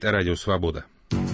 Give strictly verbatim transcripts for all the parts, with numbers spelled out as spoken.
Радио Свобода.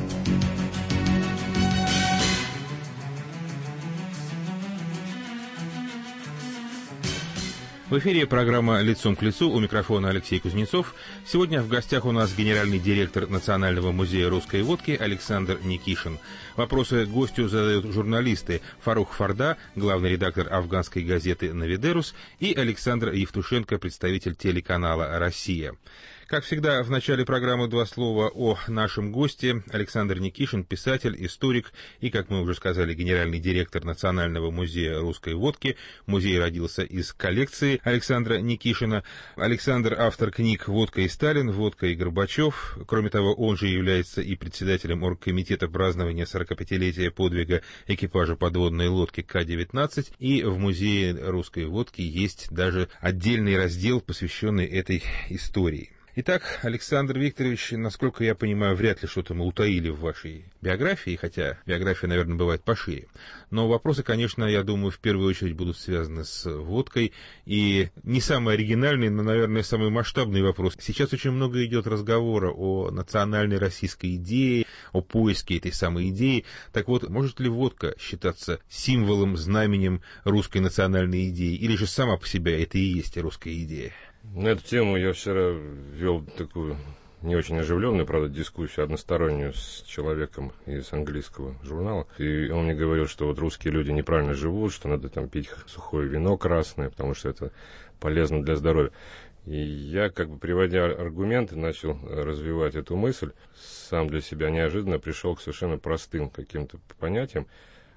В эфире программа «Лицом к лицу», у микрофона Алексей Кузнецов. Сегодня в гостях у нас генеральный директор Национального музея русской водки Александр Никишин. Вопросы гостю задают журналисты Фарух Фарда, главный редактор афганской газеты «Навидерус», и Александр Евтушенко, представитель телеканала «Россия». Как всегда, в начале программы два слова о нашем госте. Александр Никишин, писатель, историк и, как мы уже сказали, генеральный директор Национального музея русской водки. Музей родился из коллекции Александра Никишина. Александр — автор книг «Водка и Сталин», «Водка и Горбачев». Кроме того, он же является и председателем оргкомитета празднования сорокапятилетия подвига экипажа подводной лодки К девятнадцать. И в музее русской водки есть даже отдельный раздел, посвященный этой истории. Итак, Александр Викторович, насколько я понимаю, вряд ли что-то мы утаили в вашей биографии, хотя биография, наверное, бывает пошире. Но вопросы, конечно, я думаю, в первую очередь будут связаны с водкой. И не самый оригинальный, но, наверное, самый масштабный вопрос. Сейчас очень много идет разговора о национальной российской идее, о поиске этой самой идеи. Так вот, может ли водка считаться символом, знаменем русской национальной идеи? Или же сама по себе это и есть русская идея? На эту тему я вчера вел такую не очень оживленную, правда, дискуссию одностороннюю с человеком из английского журнала. И он мне говорил, что вот русские люди неправильно живут, что надо там пить сухое вино красное, потому что это полезно для здоровья. И я, как бы приводя аргументы, начал развивать эту мысль. Сам для себя неожиданно пришел к совершенно простым каким-то понятиям.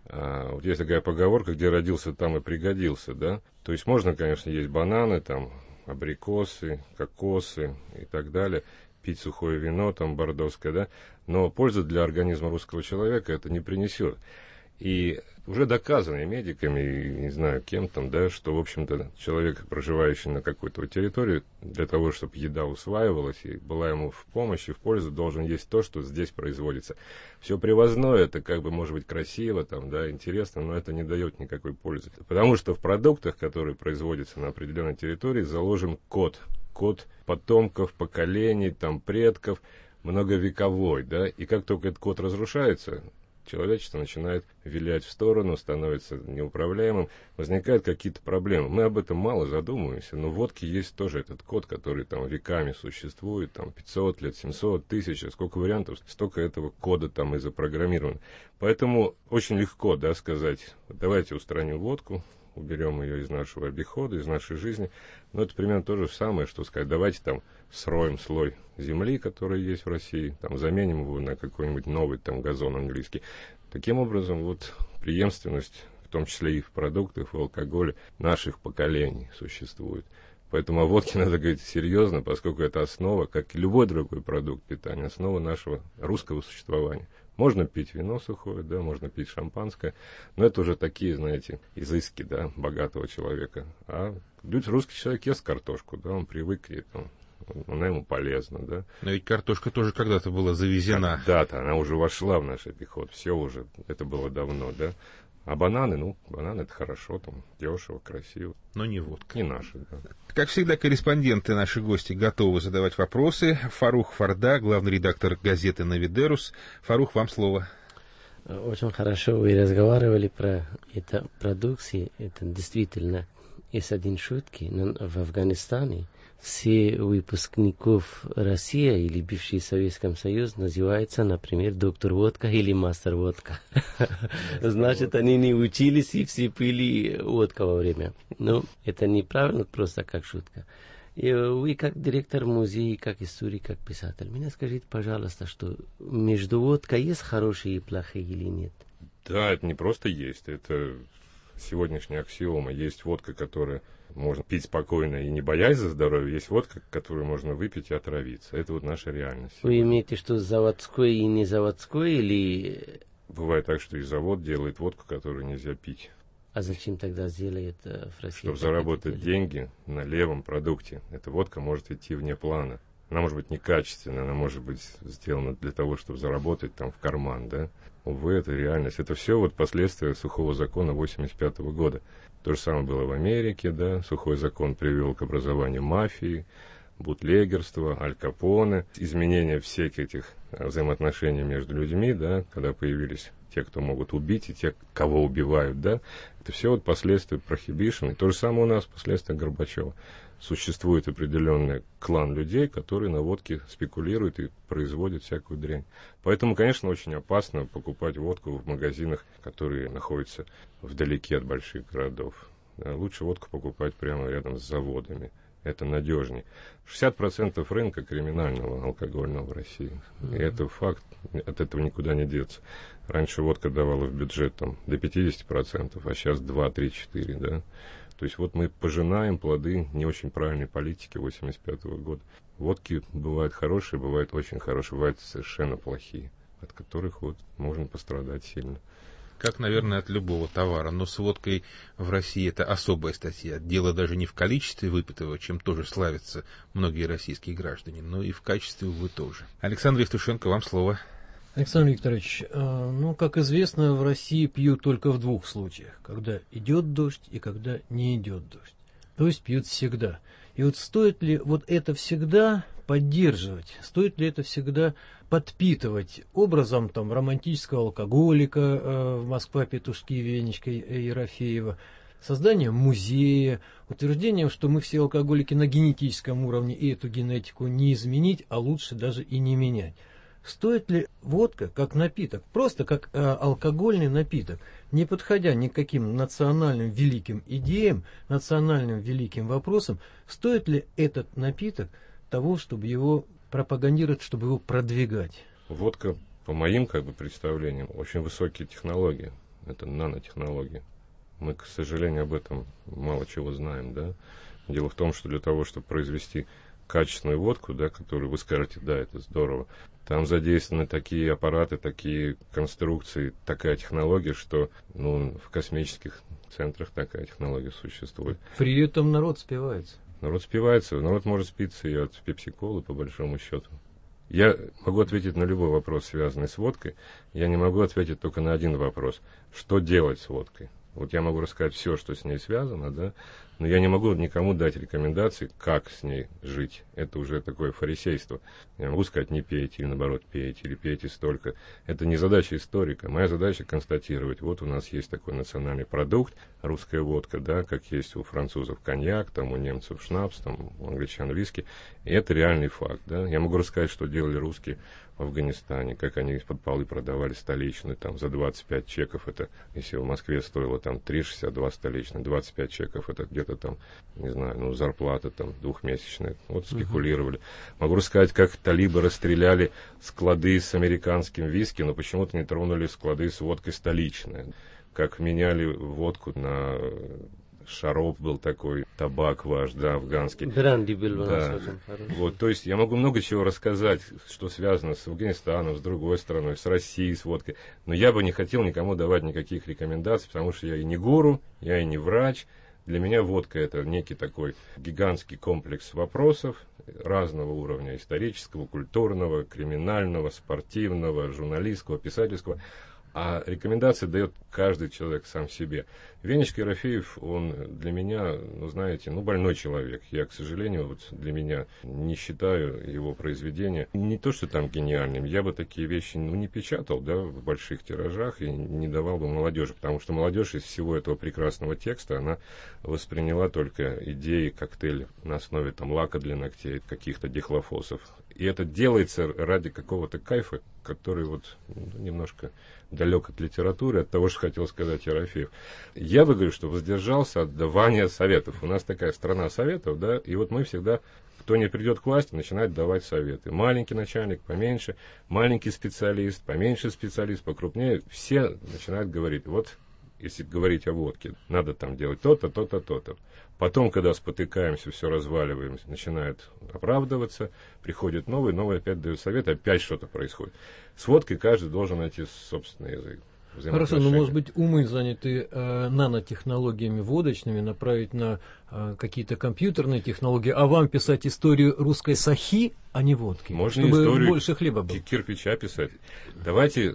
А, вот есть такая поговорка, где родился, там и пригодился, да. То есть можно, конечно, есть бананы, там, абрикосы, кокосы и так далее, пить сухое вино, там, бордоское, да, но пользы для организма русского человека это не принесет. И уже доказано и медиками, и не знаю кем там, да, что, в общем-то, человек, проживающий на какой-то территории, для того, чтобы еда усваивалась и была ему в помощь и в пользу, должен есть то, что здесь производится. Все привозное, это как бы может быть красиво, там, да, интересно, но это не дает никакой пользы. Потому что в продуктах, которые производятся на определенной территории, заложен код. Код потомков, поколений, там, предков, многовековой, да, и как только этот код разрушается, человечество начинает вилять в сторону, становится неуправляемым, возникают какие-то проблемы. Мы об этом мало задумываемся, но в водке есть тоже этот код, который там веками существует, там пятьсот лет, семьсот, тысяча, сколько вариантов, столько этого кода там и запрограммировано. Поэтому очень легко, да, сказать, давайте устраним водку, уберем ее из нашего обихода, из нашей жизни. Но это примерно то же самое, что сказать, давайте там сроем слой земли, который есть в России, там заменим его на какой-нибудь новый там газон английский. Таким образом, вот преемственность, в том числе и в продуктах, в алкоголе, наших поколений существует. Поэтому о водке надо говорить серьезно, поскольку это основа, как и любой другой продукт питания, основа нашего русского существования. Можно пить вино сухое, да, можно пить шампанское, но это уже такие, знаете, изыски, да, богатого человека. А русский человек ест картошку, да, он привык, и там, она ему полезна, да. Но ведь картошка тоже когда-то была завезена. Да-то, она уже вошла в наш обиход, все уже, это было давно, да. А бананы, ну, бананы это хорошо, там, дешево, красиво. Но не водка. Не наши, да. Как всегда, корреспонденты, наши гости, готовы задавать вопросы. Фарух Фарда, главный редактор газеты «Навидерус». Фарух, вам слово. Очень хорошо вы разговаривали про это продукции. Это действительно есть один шутки. Но в Афганистане все выпускников России или бывший Советский Союз называются, например, доктор водка или мастер водка. Значит, они не учились и все пили водка во время. Но это неправильно, просто как шутка. И вы как директор музея, как историк, как писатель, мне скажите, пожалуйста, что между водкой есть хорошие и плохие или нет? Да, это не просто есть, это сегодняшняя аксиома. Есть водка, которая можно пить спокойно и не боясь за здоровье, есть водка, которую можно выпить и отравиться. Это вот наша реальность. Вы имеете что, заводской и не заводской, или... Бывает так, что и завод делает водку, которую нельзя пить. А зачем тогда сделает э, в России? Чтобы заработать деньги на левом продукте. Эта водка может идти вне плана. Она может быть некачественная, она может быть сделана для того, чтобы заработать там в карман, да. Увы, это реальность. Это все вот последствия сухого закона восемьдесят пятого года. То же самое было в Америке, да. Сухой закон привел к образованию мафии, бутлегерства, Аль Капоне, изменение всех этих взаимоотношения между людьми, да, когда появились те, кто могут убить, и те, кого убивают, да, это все вот последствия prohibition. И то же самое у нас последствия Горбачева. Существует определенный клан людей, которые на водке спекулируют и производят всякую дрянь. Поэтому, конечно, очень опасно покупать водку в магазинах, которые находятся вдалеке от больших городов. Да, лучше водку покупать прямо рядом с заводами. Это надежнее. шестьдесят процентов рынка криминального алкогольного в России. И это факт, от этого никуда не деться. Раньше водка давала в бюджет там, до пятьдесят процентов, а сейчас два, три, четыре, да. То есть вот мы пожинаем плоды не очень правильной политики восемьдесят пятого года. Водки бывают хорошие, бывают очень хорошие, бывают совершенно плохие, от которых вот можно пострадать сильно. Как, наверное, от любого товара, но с водкой в России это особая статья. Дело даже не в количестве выпитого, чем тоже славятся многие российские граждане, но и в качестве, увы, тоже. Александр Евтушенко, вам слово. Александр Викторович, ну, как известно, в России пьют только в двух случаях, когда идет дождь и когда не идет дождь. То есть пьют всегда. И вот стоит ли вот это всегда поддерживать, стоит ли это всегда подпитывать образом там романтического алкоголика э, в Москва-Петушки, Венечка Ерофеева, созданием музея, утверждением, что мы все алкоголики на генетическом уровне и эту генетику не изменить, а лучше даже и не менять. Стоит ли водка как напиток, просто как э, алкогольный напиток, не подходя ни к каким национальным великим идеям, национальным великим вопросам, стоит ли этот напиток того, чтобы его пропагандировать, чтобы его продвигать? Водка, по моим как бы представлениям, очень высокие технологии. Это нанотехнологии. Мы, к сожалению, об этом мало чего знаем, да. Дело в том, что для того, чтобы произвести качественную водку, да, которую вы скажете, да, это здорово, там задействованы такие аппараты, такие конструкции, такая технология, что ну, в космических центрах такая технология существует. При этом народ спивается. Народ спивается, народ может спиться и от пепси-колы, по большому счету. Я могу ответить на любой вопрос, связанный с водкой. Я не могу ответить только на один вопрос. Что делать с водкой? Вот я могу рассказать все, что с ней связано, да, но я не могу никому дать рекомендации, как с ней жить. Это уже такое фарисейство. Я могу сказать, не пейте, или наоборот, пейте, или пейте столько. Это не задача историка. Моя задача констатировать. Вот у нас есть такой национальный продукт, русская водка, да, как есть у французов коньяк, там у немцев шнапс, там у англичан виски. И это реальный факт, да. Я могу рассказать, что делали русские в Афганистане, как они из-под полы продавали столичную, там, за двадцать пять чеков, это, если в Москве стоило, там, три шестьдесят два столичной, двадцать пять чеков, это где-то там, не знаю, ну, зарплата, там, двухмесячная, вот, спекулировали. Uh-huh. Могу рассказать, как талибы расстреляли склады с американским виски, но почему-то не тронули склады с водкой столичной, как меняли водку на... Шароп был такой, табак ваш, да, афганский. Бранди был у нас да. очень хороший. Вот, то есть я могу много чего рассказать, что связано с Афганистаном, с другой страной, с Россией, с водкой. Но я бы не хотел никому давать никаких рекомендаций, потому что я и не гуру, я и не врач. Для меня водка это некий такой гигантский комплекс вопросов разного уровня, исторического, культурного, криминального, спортивного, журналистского, писательского. А рекомендации дает каждый человек сам себе. Венечка Ерофеев, он для меня, ну, знаете, ну, больной человек. Я, к сожалению, вот для меня не считаю его произведения не то, что там гениальным. Я бы такие вещи, ну, не печатал, да, в больших тиражах и не давал бы молодежи, потому что молодежь из всего этого прекрасного текста, она восприняла только идеи коктейля на основе там лака для ногтей, каких-то дихлофосов. И это делается ради какого-то кайфа, который вот ну, немножко далек от литературы, от того, что хотел сказать Ерофеев. Я бы говорю, что воздержался от давания советов. У нас такая страна советов, да, и вот мы всегда, кто не придет к власти, начинает давать советы. Маленький начальник, поменьше, маленький специалист, поменьше специалист, покрупнее, все начинают говорить, вот, если говорить о водке, надо там делать то-то, то-то, то-то. Потом, когда спотыкаемся, все разваливаемся, начинают оправдываться, приходит новый, новый опять дают совет, опять что-то происходит. С водкой каждый должен найти собственный язык. Хорошо, но может быть умы, заняты э, нанотехнологиями водочными, направить на э, какие-то компьютерные технологии, а вам писать историю русской сахи, а не водки, можно чтобы историю больше хлеба было. Кирпича писать. Давайте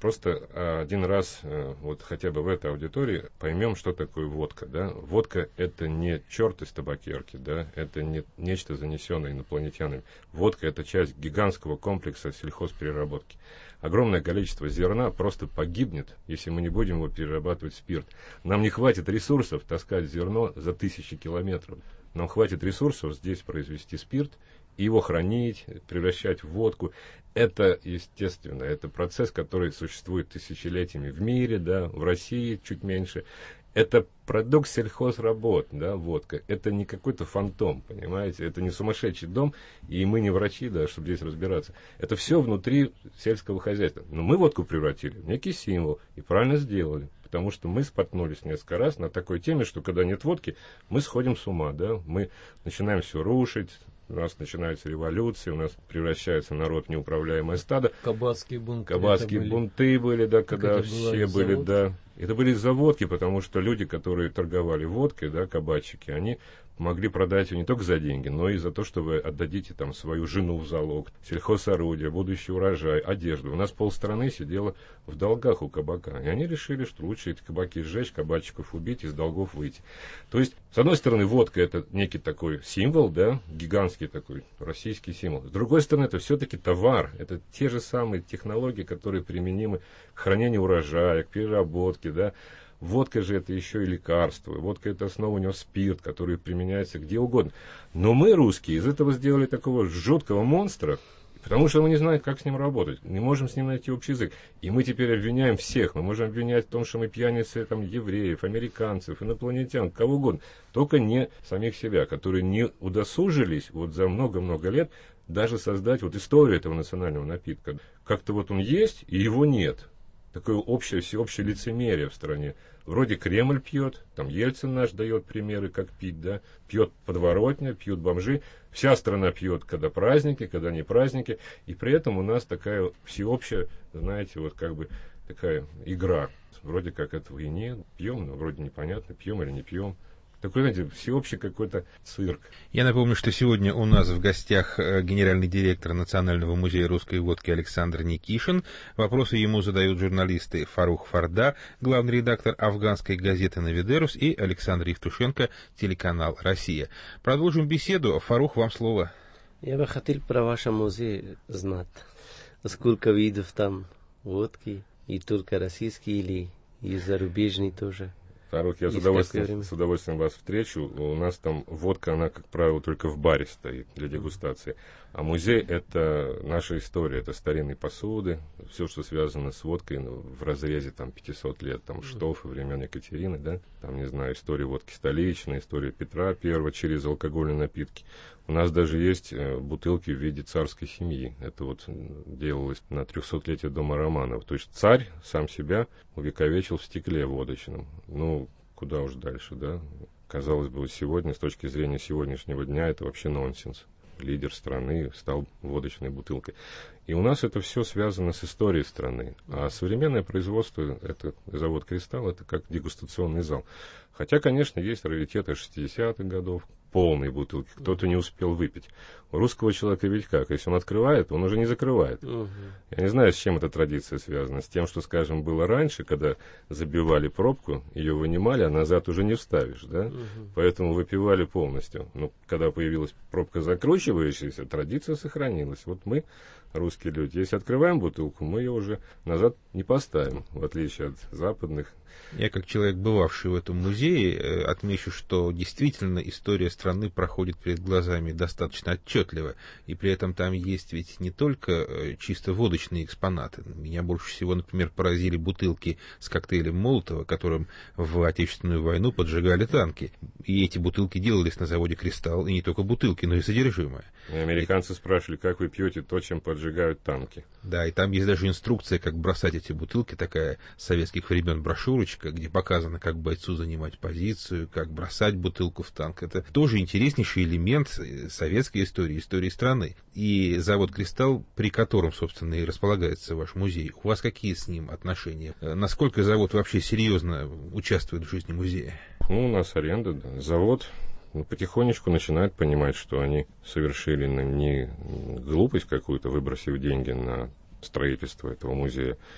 просто один раз, вот хотя бы в этой аудитории, поймем, что такое водка. Да? Водка – это не черт из табакерки, да? Это не нечто, занесенное инопланетянами. Водка – это часть гигантского комплекса сельхозпереработки. Огромное количество зерна просто погибнет, если мы не будем его перерабатывать в спирт. Нам не хватит ресурсов таскать зерно за тысячи километров. Нам хватит ресурсов здесь произвести спирт, его хранить, превращать в водку. Это, естественно, это процесс, который существует тысячелетиями в мире, да, в России чуть меньше. Это продукт сельхозработ, да, водка. Это не какой-то фантом, понимаете? Это не сумасшедший дом, и мы не врачи, да, чтобы здесь разбираться. Это все внутри сельского хозяйства. Но мы водку превратили в некий символ, и правильно сделали. Потому что мы споткнулись несколько раз на такой теме, что когда нет водки, мы сходим с ума, да, мы начинаем все рушить, у нас начинаются революции, у нас превращается народ в неуправляемое стадо. Кабацкие бунты. Кабацкие были. бунты были, да, когда все были, да. Это были из-за водки, потому что люди, которые торговали водкой, да, кабачики, они могли продать ее не только за деньги, но и за то, что вы отдадите там свою жену в залог, сельхозорудие, будущий урожай, одежду. У нас полстраны сидело в долгах у кабака. И они решили, что лучше эти кабаки сжечь, кабачиков убить, из долгов выйти. То есть, с одной стороны, водка – это некий такой символ, да, гигантский такой российский символ. С другой стороны, это все-таки товар. Это те же самые технологии, которые применимы к хранению урожая, к переработке, да. Водка же это еще и лекарство. Водка это основа у него спирт, который применяется где угодно. Но мы, русские, из этого сделали такого жуткого монстра, потому что мы не знаем, как с ним работать. Не можем с ним найти общий язык. И мы теперь обвиняем всех. Мы можем обвинять в том, что мы пьяницы там, евреев, американцев, инопланетян, кого угодно. Только не самих себя, которые не удосужились вот за много-много лет даже создать вот историю этого национального напитка. Как-то вот он есть, и его нет. Такое общее, всеобщее лицемерие в стране. Вроде Кремль пьет, там Ельцин наш дает примеры, как пить, да, пьет подворотня, пьют бомжи. Вся страна пьет, когда праздники, когда не праздники. И при этом у нас такая всеобщая, знаете, вот как бы такая игра. Вроде как этого и нет. Пьем, но вроде непонятно, пьем или не пьем. Такой, знаете, всеобщий какой-то цирк. Я напомню, что сегодня у нас в гостях генеральный директор Национального музея русской водки Александр Никишин. Вопросы ему задают журналисты Фарух Фарда, главный редактор афганской газеты «Навидерус», и Александр Евтушенко, телеканал «Россия». Продолжим беседу. Фарух, вам слово. Я бы хотел про ваш музей знать, сколько видов там водки, и только российские или и зарубежные тоже. Фарух, я с удовольствием, с удовольствием вас встречу. У нас там водка, она, как правило, только в баре стоит для дегустации. А музей – это наша история, это старинные посуды, все, что связано с водкой ну, в разрезе там, пятьсот лет, там, штоф времен Екатерины, да, там, не знаю, история водки столичной, история Петра Первого через алкогольные напитки. У нас даже есть э, бутылки в виде царской семьи. Это вот делалось на трехсотлетие дома Романовых. То есть царь сам себя увековечил в стекле водочном. Ну, куда уж дальше, да? Казалось бы, сегодня, с точки зрения сегодняшнего дня, это вообще нонсенс. Лидер страны стал водочной бутылкой. И у нас это все связано с историей страны. А современное производство, это завод «Кристалл», это как дегустационный зал. Хотя, конечно, есть раритеты шестидесятых годов, полные бутылки, кто-то не успел выпить. У русского человека ведь как? Если он открывает, он уже не закрывает. Угу. Я не знаю, с чем эта традиция связана. С тем, что, скажем, было раньше, когда забивали пробку, ее вынимали, а назад уже не вставишь, да? Угу. Поэтому выпивали полностью. Но когда появилась пробка закручивающаяся, традиция сохранилась. Вот мы, русские люди, если открываем бутылку, мы ее уже назад не поставим, в отличие от западных. Я, как человек, бывавший в этом музее, отмечу, что действительно история страны проходит перед глазами достаточно отчетливо. И при этом там есть ведь не только чисто водочные экспонаты. Меня больше всего, например, поразили бутылки с коктейлем Молотова, которым в Отечественную войну поджигали танки. И эти бутылки делались на заводе «Кристалл», и не только бутылки, но и содержимое. И американцы и... спрашивали, как вы пьете то, чем поджигают танки. Да, и там есть даже инструкция, как бросать эти бутылки, такая с советских времен брошюрочка, где показано, как бойцу занимать позицию, как бросать бутылку в танк. Это тоже интереснейший элемент советской истории, истории страны. И завод «Кристалл», при котором, собственно, и располагается ваш музей, у вас какие с ним отношения? Насколько завод вообще серьезно участвует в жизни музея? Ну, у нас аренда, да. Завод ну, потихонечку начинает понимать, что они совершили не глупость какую-то, выбросив деньги на строительство этого музея,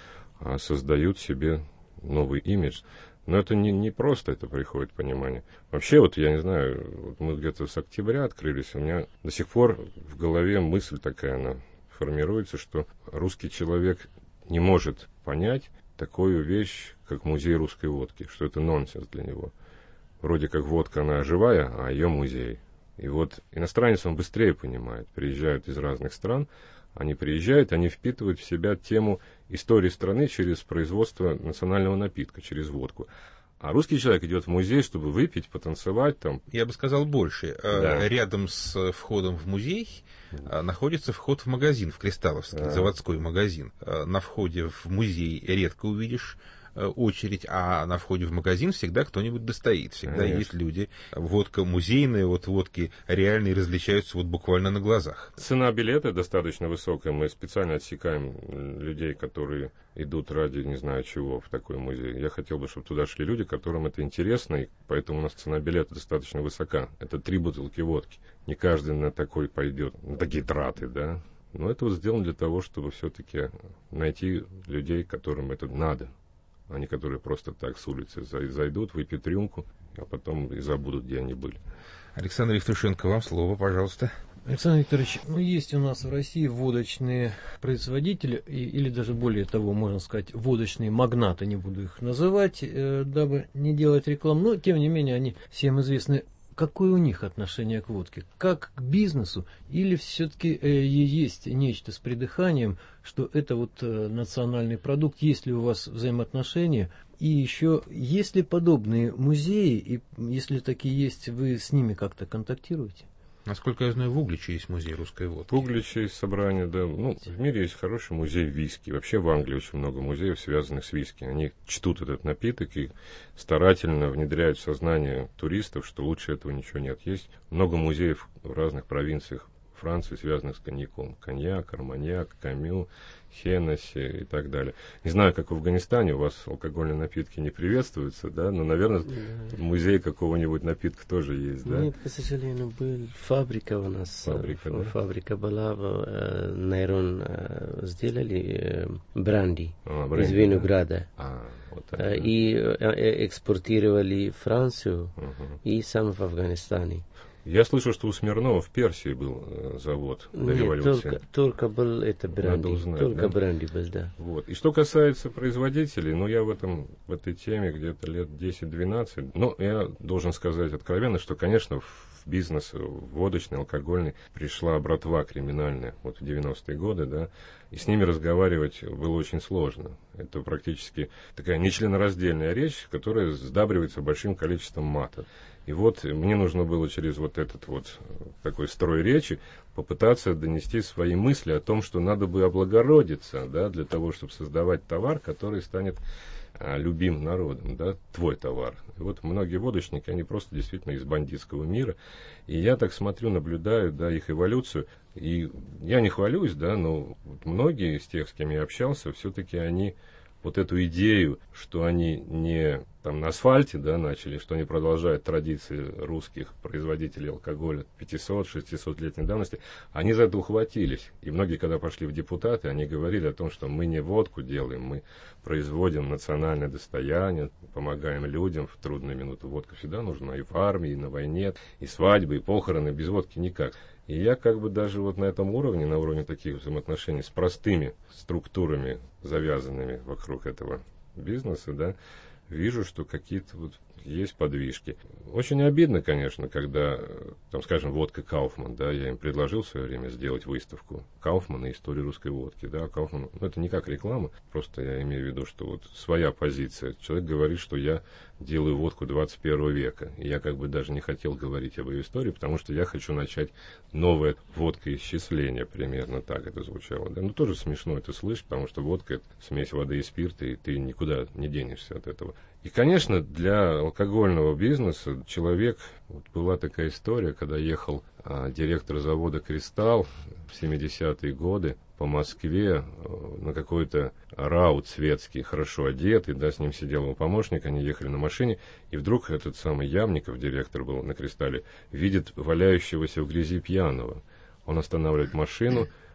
а создают себе новый имидж. Но это не, не просто это приходит понимание. Вообще, вот я не знаю, вот мы где-то с октября открылись, у меня до сих пор в голове мысль такая, она формируется, что русский человек не может понять такую вещь, как музей русской водки, что это нонсенс для него. Вроде как водка, она живая, а ее музей. И вот иностранец, он быстрее понимает, приезжают из разных стран, они приезжают, они впитывают в себя тему истории страны через производство национального напитка, через водку. А русский человек идет в музей, чтобы выпить, потанцевать там. Я бы сказал больше. Да. Рядом с входом в музей находится вход в магазин, в Кристалловский, да. заводской магазин. На входе в музей редко увидишь очередь, а на входе в магазин всегда кто-нибудь достоит. Всегда Конечно. Есть люди. Водка музейная, вот водки реальные различаются вот буквально на глазах. Цена билета достаточно высокая. Мы специально отсекаем людей, которые идут ради не знаю чего в такой музей. Я хотел бы, чтобы туда шли люди, которым это интересно, и поэтому у нас цена билета достаточно высока. Это три бутылки водки. Не каждый на такой пойдет, на такие траты, да. Но это вот сделано для того, чтобы все-таки найти людей, которым это надо. Они, которые просто так с улицы зайдут, выпьют рюмку, а потом и забудут, где они были. Александр Евтушенко, вам слово, пожалуйста. Александр Викторович, ну, есть у нас в России водочные производители, и, или даже более того, можно сказать, водочные магнаты, не буду их называть, э, дабы не делать рекламу, но, тем не менее, они всем известны. Какое у них отношение к водке? Как к бизнесу? Или все-таки э, есть нечто с придыханием, что это вот э, национальный продукт? Есть ли у вас взаимоотношения? И еще, есть ли подобные музеи? И если такие есть, вы с ними как-то контактируете? Насколько я знаю, в Угличе есть музей русской водки. В Угличе есть собрание, да. Ну, в мире есть хороший музей виски. Вообще в Англии очень много музеев, связанных с виски. Они чтут этот напиток и старательно внедряют в сознание туристов, что лучше этого ничего нет. Есть много музеев в разных провинциях Франции, связанных с коньяком. Коньяк, арманьяк, камю, Хеннесси и так далее. Не знаю, как в Афганистане, у вас алкогольные напитки не приветствуются, да, но, наверное, да. музей какого-нибудь напитка тоже есть, да? Нет, к сожалению, был фабрика у нас. Фабрика, да? Фабрика была, э, Найрон э, сделали э, бранди а, бренди, из винограда. Да? А, вот так, э, да. И э, экспортировали в Францию uh-huh. и сам в Афганистане. Я слышал, что у Смирнова в Персии был э, завод до Нет, революции. Только, только был это бренди. Узнать, только да? бренди был, да. Вот. И что касается производителей, ну, я в, этом, в этой теме где-то лет десять-двенадцать. Но я должен сказать откровенно, что, конечно, в бизнес водочный, алкогольный пришла братва криминальная вот в девяностые годы, да, и с ними разговаривать было очень сложно. Это практически такая нечленораздельная речь, которая сдабривается большим количеством мата. И вот мне нужно было через вот этот вот такой строй речи попытаться донести свои мысли о том, что надо бы облагородиться, да, для того, чтобы создавать товар, который станет а, любим народом, да, твой товар. И вот многие водочники, они просто действительно из бандитского мира. И я так смотрю, наблюдаю, да, их эволюцию. И я не хвалюсь, да, но вот многие из тех, с кем я общался, все-таки они вот эту идею, что они не там на асфальте, да, начали, что они продолжают традиции русских производителей алкоголя пятисот-шестисотлетней давности, они за это ухватились. И многие, когда пошли в депутаты, они говорили о том, что мы не водку делаем, мы производим национальное достояние, помогаем людям в трудные минуты. Водка всегда нужна и в армии, и на войне, и свадьбы, и похороны, без водки никак. И я как бы даже вот на этом уровне, на уровне таких взаимоотношений с простыми структурами, завязанными вокруг этого бизнеса, да, вижу, что какие-то вот есть подвижки. Очень обидно, конечно, когда, там, скажем, водка Кауфман, да, я им предложил в свое время сделать выставку Кауфмана и истории русской водки, да, Кауфман, ну, это не как реклама, просто я имею в виду, что вот своя позиция. Человек говорит, что я делаю водку двадцать первого века, и я как бы даже не хотел говорить об ее истории, потому что я хочу начать новое водкоисчисление, примерно так это звучало, да, ну, тоже смешно это слышать, потому что водка — это смесь воды и спирта, и ты никуда не денешься от этого. И, конечно, для алкогольного бизнеса человек, вот была такая история, когда ехал а, директор завода «Кристалл» в семидесятые годы по Москве а, на какой-то раут светский, хорошо одетый, да, с ним сидел его помощник, они ехали на машине, и вдруг этот самый Ямников, директор был на «Кристалле», видит валяющегося в грязи пьяного. Он останавливает машину,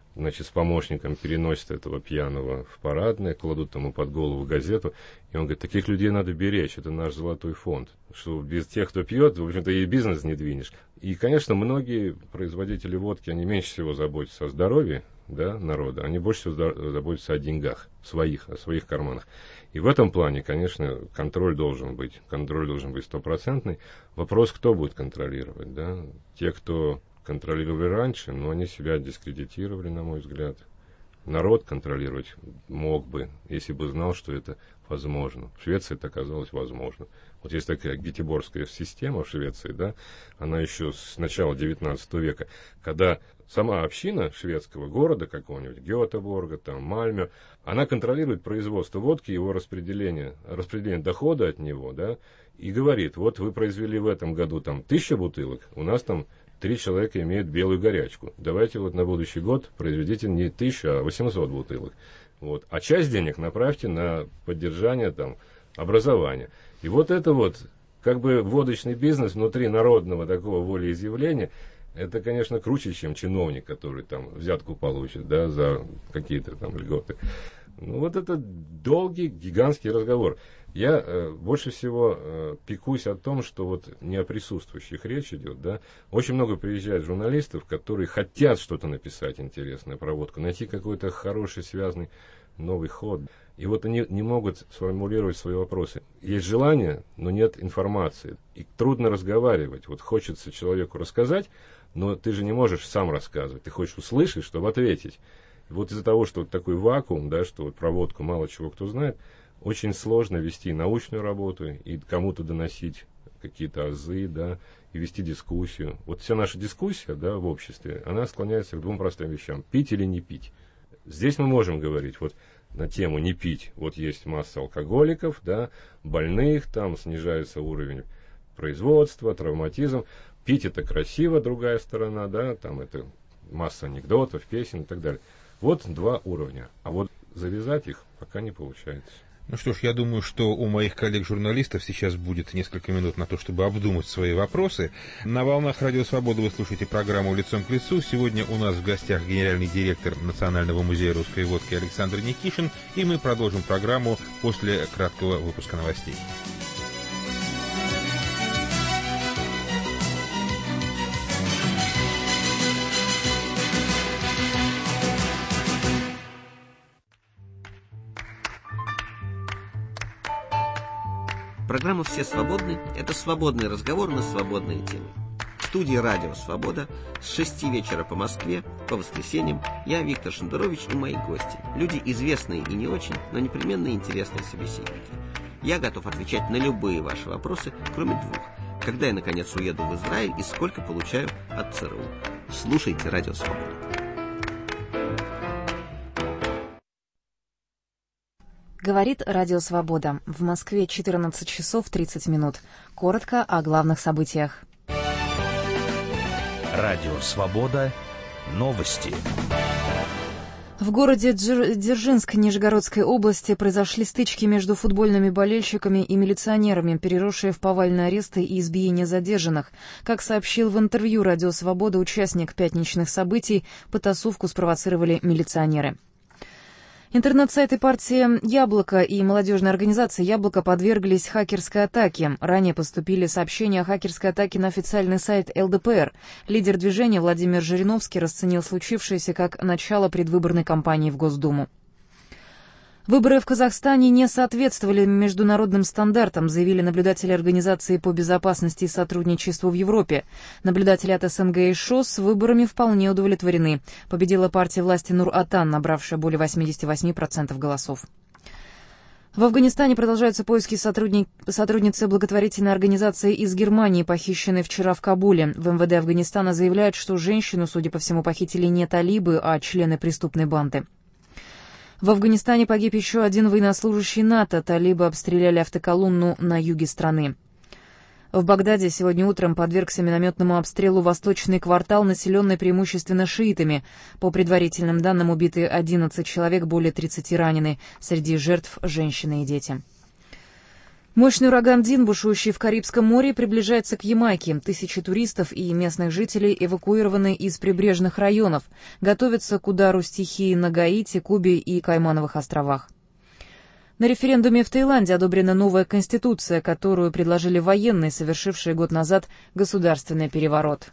значит, с помощником переносят этого пьяного в парадное, кладут ему под голову газету, и он говорит, таких людей надо беречь, это наш золотой фонд, что без тех, кто пьет, в общем-то, и бизнес не двинешь. И, конечно, многие производители водки, они меньше всего заботятся о здоровье, да, народа, они больше всего заботятся о деньгах своих, о своих карманах. И в этом плане, конечно, контроль должен быть, контроль должен быть стопроцентный. Вопрос, кто будет контролировать, да, те, кто контролировали раньше, но они себя дискредитировали, на мой взгляд. Народ контролировать мог бы, если бы знал, что это возможно. В Швеции это оказалось возможно. Вот есть такая гетеборгская система в Швеции, да, она еще с начала девятнадцатого века, когда сама община шведского города какого-нибудь, Гетеборга, там, Мальмё, она контролирует производство водки, его распределение, распределение дохода от него, да, и говорит, вот вы произвели в этом году там тысячу бутылок, у нас там три человека имеют белую горячку. Давайте вот на будущий год произведите не тысячу, а восемьсот бутылок. Вот. А часть денег направьте на поддержание там, образования. И вот это вот, как бы водочный бизнес внутри народного такого волеизъявления, это, конечно, круче, чем чиновник, который там взятку получит, да, за какие-то там льготы. Ну, вот это долгий, гигантский разговор. Я э, больше всего э, пекусь о том, что вот не о присутствующих речь идет, да. Очень много приезжает журналистов, которые хотят что-то написать интересное про водку, найти какой-то хороший, связанный новый ход. И вот они не могут сформулировать свои вопросы. Есть желание, но нет информации. И трудно разговаривать. Вот хочется человеку рассказать, но ты же не можешь сам рассказывать. Ты хочешь услышать, чтобы ответить. И вот из-за того, что вот такой вакуум, да, что вот про водку мало чего кто знает, очень сложно вести научную работу и кому-то доносить какие-то азы, да, и вести дискуссию. Вот вся наша дискуссия, да, в обществе, она склоняется к двум простым вещам. Пить или не пить. Здесь мы можем говорить вот на тему не пить. Вот есть масса алкоголиков, да, больных, там снижается уровень производства, травматизм. Пить это красиво, другая сторона, да, там это масса анекдотов, песен и так далее. Вот два уровня. А вот завязать их пока не получается. Ну что ж, я думаю, что у моих коллег-журналистов сейчас будет несколько минут на то, чтобы обдумать свои вопросы. На волнах Радио Свобода вы слушаете программу «Лицом к лицу». Сегодня у нас в гостях генеральный директор Национального музея русской водки Александр Никишин, и мы продолжим программу после краткого выпуска новостей. Программа «Все свободны» — это свободный разговор на свободные темы. В студии «Радио Свобода» с шести вечера по Москве, по воскресеньям, я, Виктор Шендерович, и мои гости. Люди известные и не очень, но непременно интересные собеседники. Я готов отвечать на любые ваши вопросы, кроме двух. Когда я, наконец, уеду в Израиль и сколько получаю от ЦРУ. Слушайте «Радио Свобода». Говорит Радио Свобода. В Москве четырнадцать часов тридцать минут. Коротко о главных событиях. Радио Свобода. Новости. В городе Дзер... Дзержинск Нижегородской области произошли стычки между футбольными болельщиками и милиционерами, переросшие в повальные аресты и избиение задержанных. Как сообщил в интервью Радио Свобода участник пятничных событий, потасовку спровоцировали милиционеры. Интернет-сайты партии «Яблоко» и молодежной организации «Яблоко» подверглись хакерской атаке. Ранее поступили сообщения о хакерской атаке на официальный сайт эл дэ пэ эр. Лидер движения Владимир Жириновский расценил случившееся как начало предвыборной кампании в Госдуму. Выборы в Казахстане не соответствовали международным стандартам, заявили наблюдатели Организации по безопасности и сотрудничеству в Европе. Наблюдатели от эс эн гэ и ШОС выборами вполне удовлетворены. Победила партия власти Нур-Отан, набравшая более восемьдесят восемь процентов голосов. В Афганистане продолжаются поиски сотрудни... сотрудницы благотворительной организации из Германии, похищенной вчера в Кабуле. В эм вэ дэ Афганистана заявляют, что женщину, судя по всему, похитили не талибы, а члены преступной банды. В Афганистане погиб еще один военнослужащий НАТО. Талибы обстреляли автоколонну на юге страны. В Багдаде сегодня утром подвергся минометному обстрелу восточный квартал, населенный преимущественно шиитами. По предварительным данным, убиты одиннадцать человек, более тридцати ранены. Среди жертв женщины и дети. Мощный ураган Дин, бушующий в Карибском море, приближается к Ямайке. Тысячи туристов и местных жителей эвакуированы из прибрежных районов. Готовятся к удару стихии на Гаити, Кубе и Каймановых островах. На референдуме в Таиланде одобрена новая конституция, которую предложили военные, совершившие год назад государственный переворот.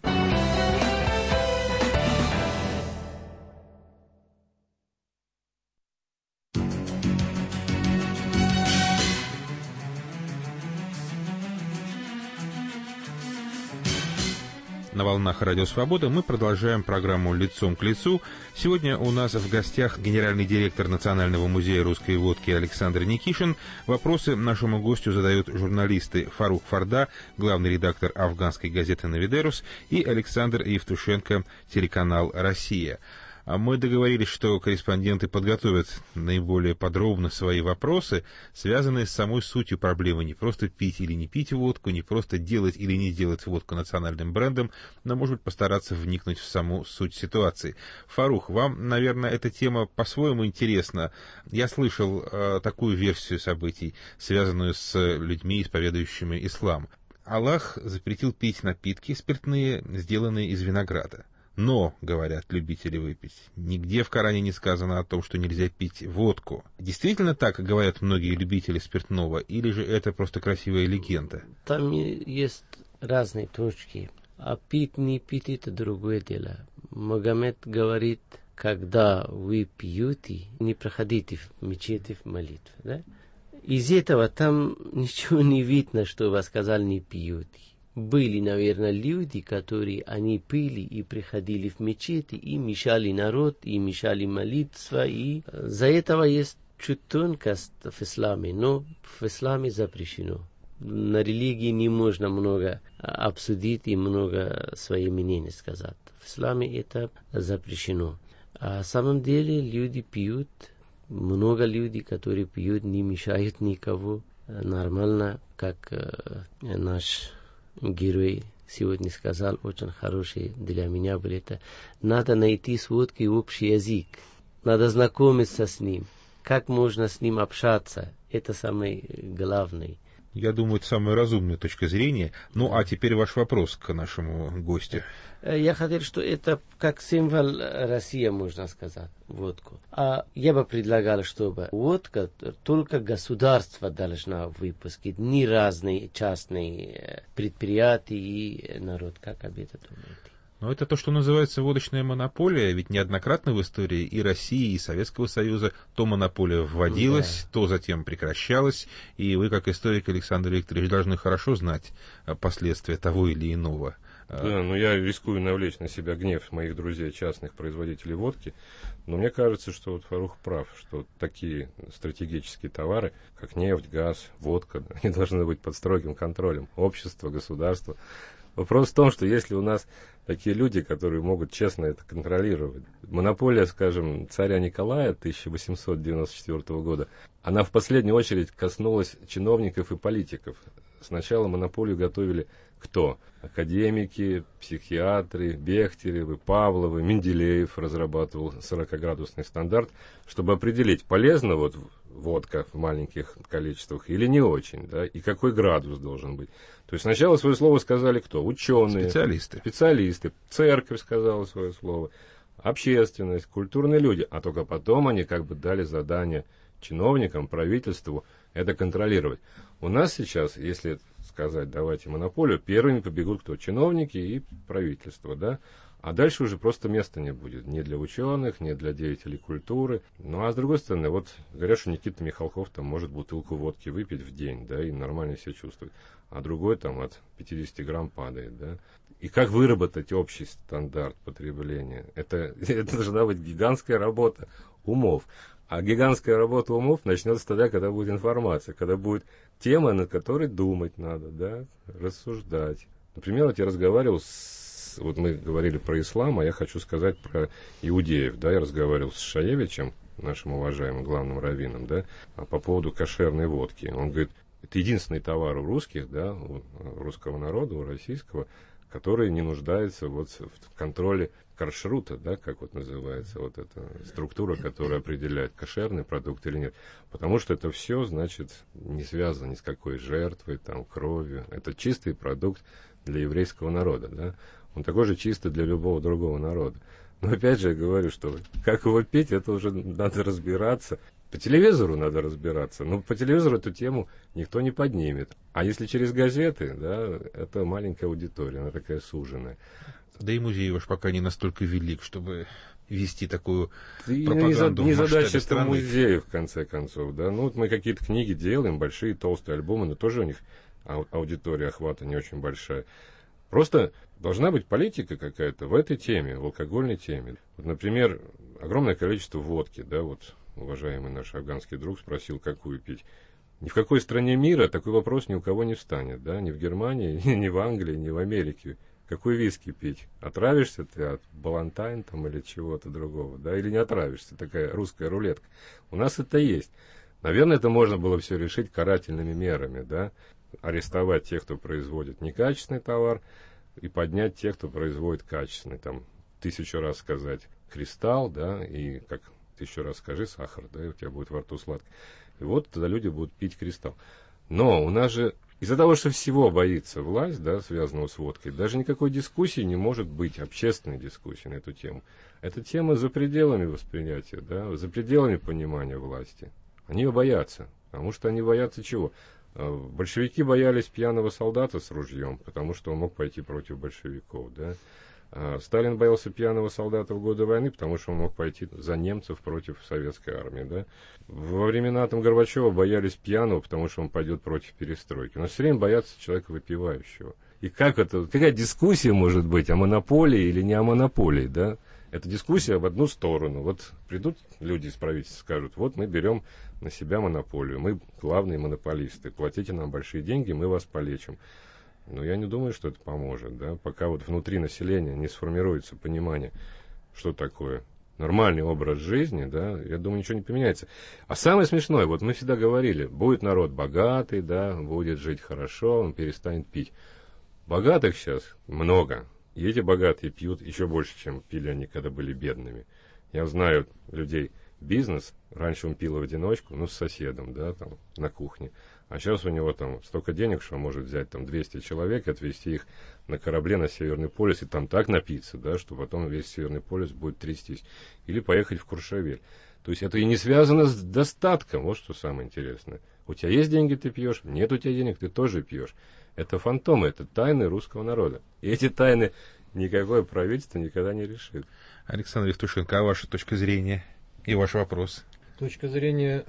На волнах Радио Свобода мы продолжаем программу «Лицом к лицу». Сегодня у нас в гостях генеральный директор Национального музея русской водки Александр Никишин. Вопросы нашему гостю задают журналисты Фарух Фарда, главный редактор афганской газеты «Навидерус», и Александр Евтушенко, телеканал «Россия». А мы договорились, что корреспонденты подготовят наиболее подробно свои вопросы, связанные с самой сутью проблемы. Не просто пить или не пить водку, не просто делать или не делать водку национальным брендом, но, может быть, постараться вникнуть в саму суть ситуации. Фарух, вам, наверное, эта тема по-своему интересна. Я слышал э, такую версию событий, связанную с людьми, исповедующими ислам. Аллах запретил пить напитки спиртные, сделанные из винограда. Но, говорят любители выпить, нигде в Коране не сказано о том, что нельзя пить водку. Действительно так говорят многие любители спиртного, или же это просто красивая легенда? Там есть разные точки. А пить, не пить — это другое дело. Магомед говорит, когда вы пьете, не проходите в мечети в молитве. Да? Из этого там ничего не видно, что вы сказали, не пьете. Были, наверное, люди, которые они пили и приходили в мечети, и мешали народ, и мешали молитва, и за этого есть чуть тонкость в исламе, но в исламе запрещено. На религии не можно много обсудить и много своих мнений сказать. В исламе это запрещено. А на самом деле люди пьют, много людей, которые пьют, не мешают никого. Нормально, как наш герой сегодня сказал, очень хороший для меня был это. Надо найти с водкой общий язык. Надо знакомиться с ним. Как можно с ним общаться? Это самое главное. Я думаю, это самая разумная точка зрения. Ну, а теперь ваш вопрос к нашему гостю. Я хотел, что это как символ России, можно сказать, водку. А я бы предлагал, чтобы водка только государство должно выпускать, не разные частные предприятия и народ. Как об этом думаете? Но это то, что называется водочная монополия, ведь неоднократно в истории и России, и Советского Союза то монополия вводилась, да, то затем прекращалась, и вы, как историк, Александр Викторович, должны хорошо знать последствия того или иного. Да, но я рискую навлечь на себя гнев моих друзей, частных производителей водки, но мне кажется, что вот Фарух прав, что такие стратегические товары, как нефть, газ, водка, они должны быть под строгим контролем общества, государства. Вопрос в том, что если у нас такие люди, которые могут честно это контролировать, монополия, скажем, царя Николая тысяча восемьсот девяносто четвёртого года, она в последнюю очередь коснулась чиновников и политиков. Сначала монополию готовили кто? Академики, психиатры, Бехтеревы, Павловы, Менделеев разрабатывал сорокаградусный стандарт, чтобы определить, полезна вот водка в маленьких количествах или не очень, да, и какой градус должен быть. То есть сначала свое слово сказали кто? Ученые. Специалисты. Специалисты. Церковь сказала свое слово. Общественность, культурные люди. А только потом они как бы дали задание чиновникам, правительству это контролировать. У нас сейчас, если сказать, давайте монополию, первыми побегут кто? Чиновники и правительство, да? А дальше уже просто места не будет. Ни для ученых, ни для деятелей культуры. Ну, а с другой стороны, вот говорят, что Никита Михалков там может бутылку водки выпить в день, да, и нормально себя чувствует. А другой там от пятьдесят грамм падает, да. И как выработать общий стандарт потребления? Это, это должна быть гигантская работа умов. А гигантская работа умов начнется тогда, когда будет информация, когда будет тема, над которой думать надо, да, рассуждать. Например, вот я разговаривал с, вот мы говорили про ислам, а я хочу сказать про иудеев, да, я разговаривал с Шаевичем, нашим уважаемым главным раввином, да, по поводу кошерной водки. Он говорит, это единственный товар у русских, да, у русского народа, у российского, который не нуждается вот в контроле каршрута, да, как вот называется вот эта структура, которая определяет, кошерный продукт или нет. Потому что это все, значит, не связано ни с какой жертвой, там, кровью. Это чистый продукт для еврейского народа, да. Он такой же чистый для любого другого народа. Но опять же я говорю, что как его петь, это уже надо разбираться. По телевизору надо разбираться, но по телевизору эту тему никто не поднимет. А если через газеты, да, это маленькая аудитория, она такая суженная. Да и музей ваш пока не настолько велик, чтобы вести такую и пропаганду не в масштабе задача страны. музея, в конце концов, да. Ну вот мы какие-то книги делаем, большие толстые альбомы, но тоже у них ау- аудитория охвата не очень большая. Просто должна быть политика какая-то в этой теме, в алкогольной теме. Вот, например, огромное количество водки, да, вот уважаемый наш афганский друг спросил, какую пить. Ни в какой стране мира такой вопрос ни у кого не встанет, да, ни в Германии, ни в Англии, ни в Америке. Какой виски пить? Отравишься ты от Балантайн там или чего-то другого, да, или не отравишься? Такая русская рулетка. У нас это есть. Наверное, это можно было все решить карательными мерами, да, арестовать тех, кто производит некачественный товар, и поднять тех, кто производит качественный, там, тысячу раз сказать кристалл, да, и как тысячу раз скажи сахар, да, и у тебя будет во рту сладко. И вот тогда люди будут пить кристалл. Но у нас же из-за того, что всего боится власть, да, связанного с водкой, даже никакой дискуссии не может быть, общественной дискуссии на эту тему. Эта тема за пределами восприятия, да, за пределами понимания власти. Они ее боятся, потому что они боятся чего? Большевики боялись пьяного солдата с ружьем, потому что он мог пойти против большевиков, да. Сталин боялся пьяного солдата в годы войны, потому что он мог пойти за немцев против советской армии, да. Во времена там Горбачева боялись пьяного, потому что он пойдет против перестройки. Но все время боятся человека выпивающего. И как это, какая дискуссия может быть о монополии или не о монополии, да? Это дискуссия в одну сторону. Вот придут люди из правительства, скажут, вот мы берем на себя монополию, мы главные монополисты, платите нам большие деньги, мы вас полечим. Но я не думаю, что это поможет, да, пока вот внутри населения не сформируется понимание, что такое нормальный образ жизни, да, я думаю, ничего не поменяется. А самое смешное, вот мы всегда говорили, будет народ богатый, да, будет жить хорошо, он перестанет пить. Богатых сейчас много, и эти богатые пьют еще больше, чем пили они, когда были бедными. Я знаю людей, бизнес, раньше он пил в одиночку, ну, с соседом, да, там, на кухне. А сейчас у него там столько денег, что он может взять там двести человек и отвезти их на корабле на Северный полюс и там так напиться, да, что потом весь Северный полюс будет трястись. Или поехать в Куршавель. То есть это и не связано с достатком, вот что самое интересное. У тебя есть деньги, ты пьешь, нет у тебя денег, ты тоже пьешь. Это фантомы, это тайны русского народа. И эти тайны никакое правительство никогда не решит. Александр Евтушенко, а ваша точка зрения и ваш вопрос? Точка зрения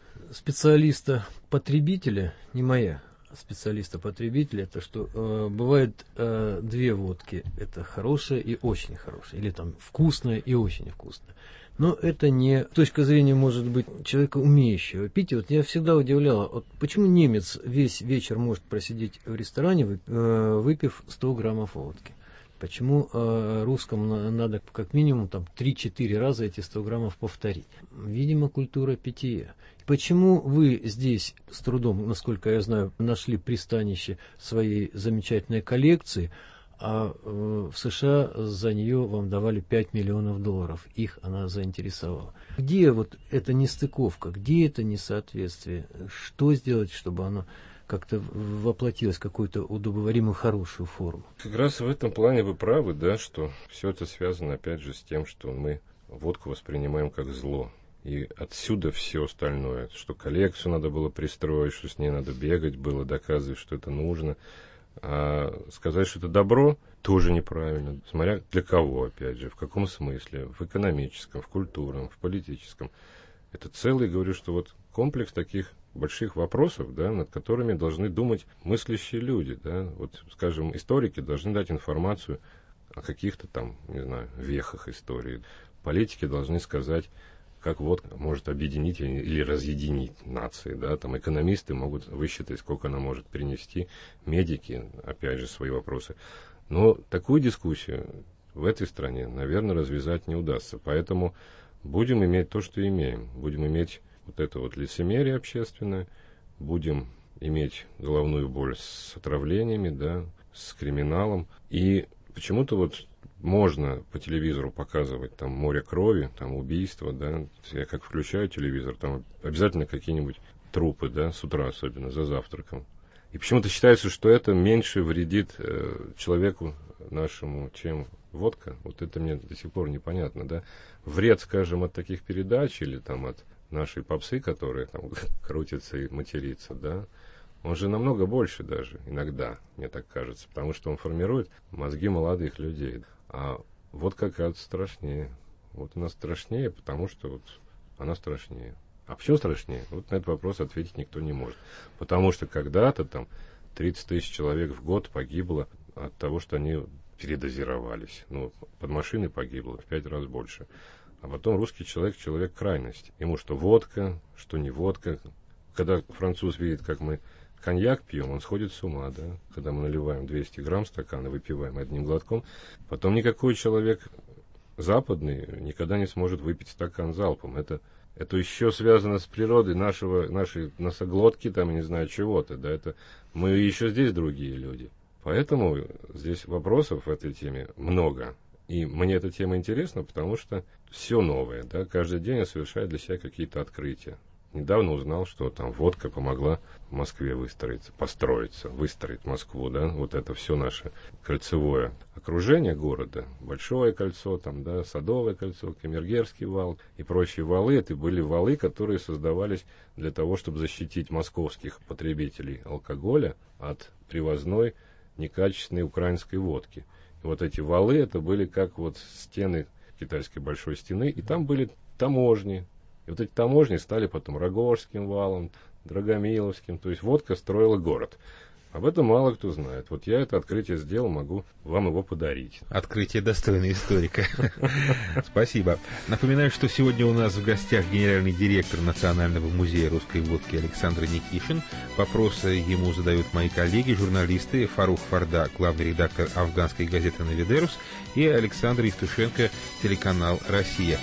специалиста-потребителя, не моя, а специалиста-потребителя, это что э, бывает э, две водки, это хорошая и очень хорошая, или там вкусная и очень вкусная. Но это не точка зрения, может быть, человека, умеющего пить. И вот я всегда удивляла, вот почему немец весь вечер может просидеть в ресторане, выпив сто граммов водки. Почему э, русскому надо как минимум там три-четыре раза эти сто граммов повторить? Видимо, культура питья. Почему вы здесь с трудом, насколько я знаю, нашли пристанище своей замечательной коллекции, а э, в США за нее вам давали пять миллионов долларов? Их она заинтересовала. Где вот эта нестыковка, где это несоответствие? Что сделать, чтобы оно как-то воплотилось в какую-то удобоваримую хорошую форму? Как раз в этом плане вы правы, да, что все это связано, опять же, с тем, что мы водку воспринимаем как зло. И отсюда все остальное, что коллекцию надо было пристроить, что с ней надо бегать было, доказывать, что это нужно. А сказать, что это добро, тоже неправильно. Смотря для кого, опять же, в каком смысле, в экономическом, в культурном, в политическом. Это целый, говорю, что вот комплекс таких больших вопросов, да, над которыми должны думать мыслящие люди, да. Вот, скажем, историки должны дать информацию о каких-то там, не знаю, вехах истории. Политики должны сказать, как водка может объединить или разъединить нации, да, там экономисты могут высчитать, сколько она может принести, медики, опять же, свои вопросы. Но такую дискуссию в этой стране, наверное, развязать не удастся. Поэтому будем иметь то, что имеем. Будем иметь вот это вот лицемерие общественное, будем иметь головную боль с отравлениями, да, с криминалом. И почему-то вот можно по телевизору показывать там море крови, там убийства, да. Я как включаю телевизор, там обязательно какие-нибудь трупы, да, с утра особенно, за завтраком. И почему-то считается, что это меньше вредит э, человеку нашему, чем водка. Вот это мне до сих пор непонятно, да. Вред, скажем, от таких передач или там от нашей попсы, которая там крутится и матерится, да, он же намного больше даже, иногда, мне так кажется, потому что он формирует мозги молодых людей. А водка, оказывается, страшнее. Вот она страшнее, потому что вот она страшнее. А почему страшнее? Вот на этот вопрос ответить никто не может. Потому что когда-то там тридцать тысяч человек в год погибло от того, что они передозировались. Ну, под машиной погибло в пять раз больше. А потом русский человек, человек крайности. Ему что водка, что не водка. Когда француз видит, как мы коньяк пьем, он сходит с ума, да. Когда мы наливаем двести грамм стакана, выпиваем одним глотком, потом никакой человек западный никогда не сможет выпить стакан залпом. Это, это еще связано с природой нашего, нашей носоглотки, там, не знаю, чего-то, да. Это мы еще здесь другие люди. Поэтому здесь вопросов в этой теме много. И мне эта тема интересна, потому что все новое, да, каждый день я совершаю для себя какие-то открытия. Недавно узнал, что там водка помогла в Москве выстроиться, построиться, выстроить Москву, да, вот это все наше кольцевое окружение города, Большое кольцо, там, да, Садовое кольцо, Камергерский вал и прочие валы, это были валы, которые создавались для того, чтобы защитить московских потребителей алкоголя от привозной некачественной украинской водки. И вот эти валы, это были как вот стены китайской большой стены, и там были таможни. И вот эти таможни стали потом Рогожским валом, Драгомиловским. То есть водка строила город. Об этом мало кто знает. Вот я это открытие сделал, могу вам его подарить. Открытие достойное историка. Спасибо. Напоминаю, что сегодня у нас в гостях генеральный директор Национального музея русской водки Александр Никишин. Вопросы ему задают мои коллеги, журналисты Фарух Фарда, главный редактор афганской газеты «Навидерус», и Александр Евтушенко, телеканал «Россия».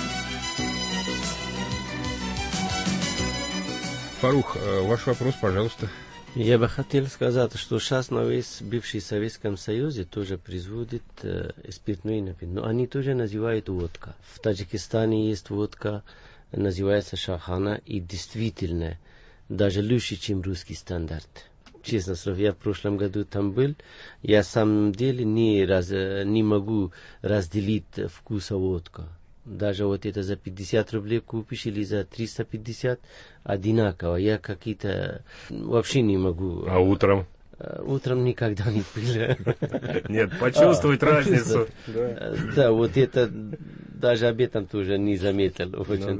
Фарух, ваш вопрос, пожалуйста. Я бы хотел сказать, что сейчас на весь бывший Советском Союзе тоже производят э, спиртные напитки. Но они тоже называют водка. В Таджикистане есть водка, называется шахана, и действительно даже лучше, чем русский стандарт. Честно слово, я в прошлом году там был, я в самом деле не, раз, не могу разделить вкус водка. Даже вот это за пятьдесят рублей купишь или за триста пятьдесят одинаково. Я какие-то вообще не могу. А утром? Утром никогда не пил. Нет, почувствовать разницу. Да, вот это даже об этом тоже не заметил.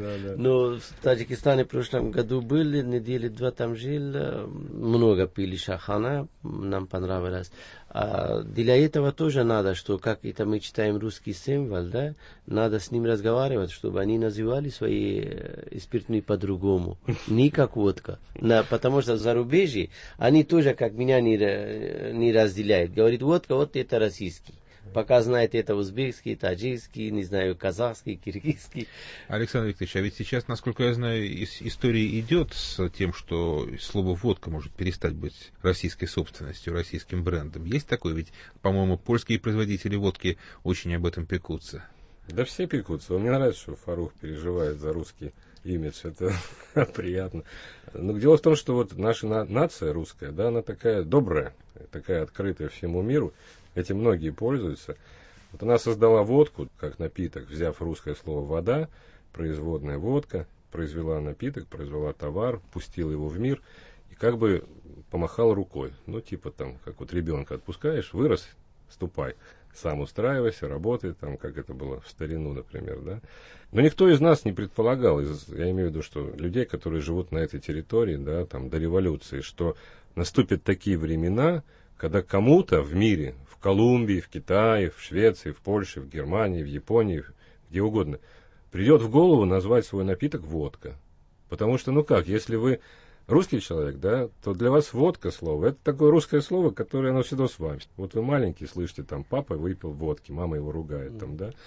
Но в Таджикистане в прошлом году был, недели два там жил, много пили шахана, нам понравилось. А для этого тоже надо, что как это мы читаем русский символ, да, надо с ним разговаривать, чтобы они называли свои спиртные по-другому, не как водка. На, потому что в зарубежье они тоже как меня не, не разделяют. Говорит, водка, вот это российский. Пока знает это узбекский, таджикский, не знаю, казахский, киргизский. Александр Викторович, а ведь сейчас, насколько я знаю, история идет с тем, что слово «водка» может перестать быть российской собственностью, российским брендом. Есть такое? Ведь, по-моему, польские производители водки очень об этом пекутся. Да все пекутся. Мне нравится, что Фарух переживает за русский имидж. Это приятно. Но дело в том, что вот наша нация русская, да, она такая добрая, такая открытая всему миру. Этим многие пользуются. Вот она создала водку как напиток, взяв русское слово «вода», производная водка, произвела напиток, произвела товар, пустила его в мир и как бы помахала рукой. Ну, типа там, как вот ребенка отпускаешь, вырос, ступай, сам устраивайся, работай, там, как это было в старину, например, да. Но никто из нас не предполагал, из, я имею в виду, что людей, которые живут на этой территории, да, там, до революции, что наступят такие времена, когда кому-то в мире, в Колумбии, в Китае, в Швеции, в Польше, в Германии, в Японии, где угодно, придет в голову назвать свой напиток водка. Потому что, ну как, если вы русский человек, да, то для вас водка слово, это такое русское слово, которое оно всегда с вами. Вот вы маленький, слышите, там, папа выпил водки, мама его ругает, там, да.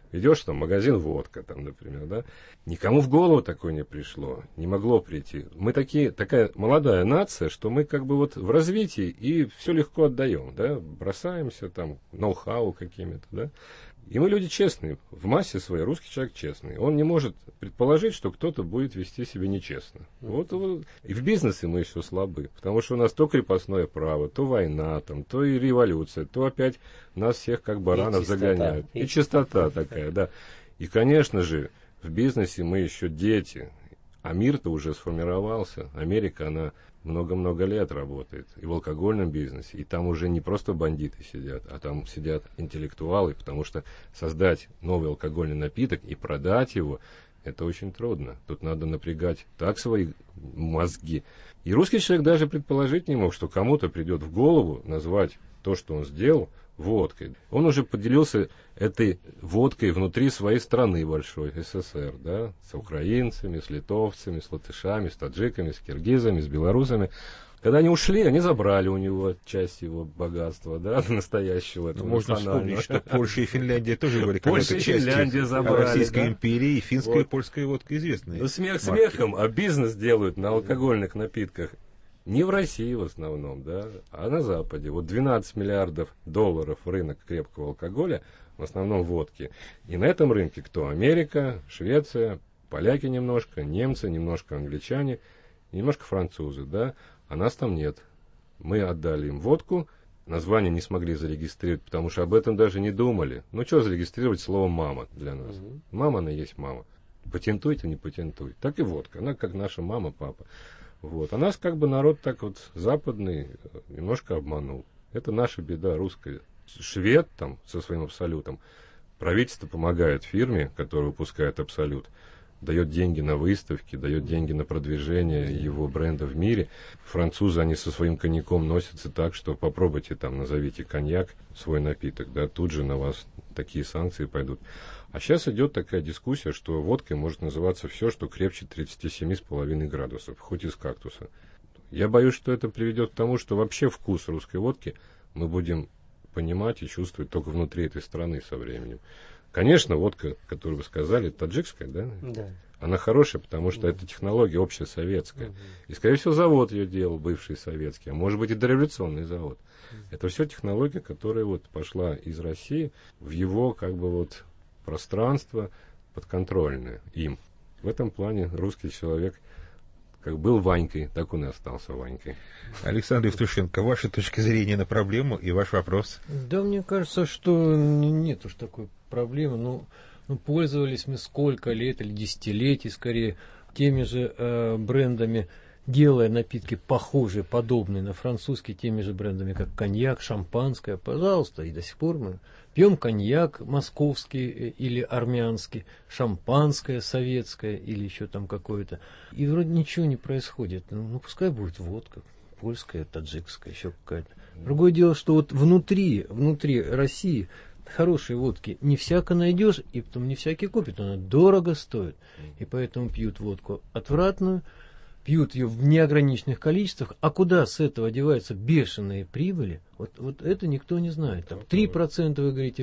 Идешь там, магазин водка, там, например, да. Никому в голову такое не пришло, не могло прийти. Мы такие, такая молодая нация, что мы как бы вот в развитии и все легко отдаем, да, бросаемся там ноу-хау какими-то, да. И мы люди честные, в массе своей русский человек честный. Он не может предположить, что кто-то будет вести себя нечестно. Вот, вот. И в бизнесе мы еще слабы, потому что у нас то крепостное право, то война, там, то и революция, то опять нас всех как баранов и чистота. загоняют. И чистота такая, да. И, конечно же, в бизнесе мы еще дети, а мир-то уже сформировался. Америка, она много-много лет работает и в алкогольном бизнесе, и там уже не просто бандиты сидят, а там сидят интеллектуалы, потому что создать новый алкогольный напиток и продать его, это очень трудно. Тут надо напрягать так свои мозги. И русский человек даже предположить не мог, что кому-то придет в голову назвать то, что он сделал, водкой. Он уже поделился этой водкой внутри своей страны большой, СССР, да, с украинцами, с литовцами, с латышами, с таджиками, с киргизами, с белорусами. Когда они ушли, они забрали у него часть его богатства, да, настоящего. Ну, можно вспомнить, что Польша и Финляндия тоже были когда-то частью забрали, Российской да? империи, и финская Вот. и польская водка известные. Ну, смех марки. смехом, а бизнес делают на алкогольных напитках не в России в основном, да, а на Западе. Вот двенадцать миллиардов долларов рынок крепкого алкоголя, в основном водки. И на этом рынке кто? Америка, Швеция, поляки немножко, немцы, немножко англичане, немножко французы, да. А нас там нет. Мы отдали им водку, название не смогли зарегистрировать, потому что об этом даже не думали. Ну, что зарегистрировать слово «мама» для нас? Mm-hmm. Мама, она есть мама. Патентуйте, не патентуй. Так и водка. Она как наша мама, папа. Вот. А нас как бы народ так вот западный немножко обманул. Это наша беда русская. Швед там со своим абсолютом. Правительство помогает фирме, которая выпускает абсолют. Дает деньги на выставки, дает деньги на продвижение его бренда в мире. Французы, они со своим коньяком носятся так, что попробуйте там, назовите коньяк, свой напиток, да, тут же на вас такие санкции пойдут. А сейчас идет такая дискуссия, что водкой может называться все, что крепче тридцать семь с половиной градусов, хоть из кактуса. Я боюсь, что это приведет к тому, что вообще вкус русской водки мы будем понимать и чувствовать только внутри этой страны со временем. Конечно, водка, которую вы сказали, таджикская, да? Да. Она хорошая, потому что это технология общесоветская. И, скорее всего, завод ее делал, бывший советский, а может быть и дореволюционный завод. Это все технология, которая вот пошла из России в его как бы вот пространство подконтрольное им. В этом плане русский человек как был Ванькой, так он и остался Ванькой. Александр Евтушенко, ваша точка зрения на проблему и ваш вопрос? Да, мне кажется, что нет уж такой проблемы. Ну, ну пользовались мы сколько лет или десятилетий, скорее, теми же э, брендами, делая напитки похожие, подобные на французские, теми же брендами, как коньяк, шампанское. Пожалуйста, и до сих пор мы пьем коньяк московский или армянский, шампанское советское или еще там какое-то. И вроде ничего не происходит. Ну, ну пускай будет водка, польская, таджикская, еще какая-то. Другое дело, что вот внутри, внутри России хорошей водки не всяко найдешь, и потом не всякий купит, она дорого стоит. И поэтому пьют водку отвратную, пьют ее в неограниченных количествах, а куда с этого деваются бешеные прибыли, вот, вот это никто не знает. Там три процента, вы говорите,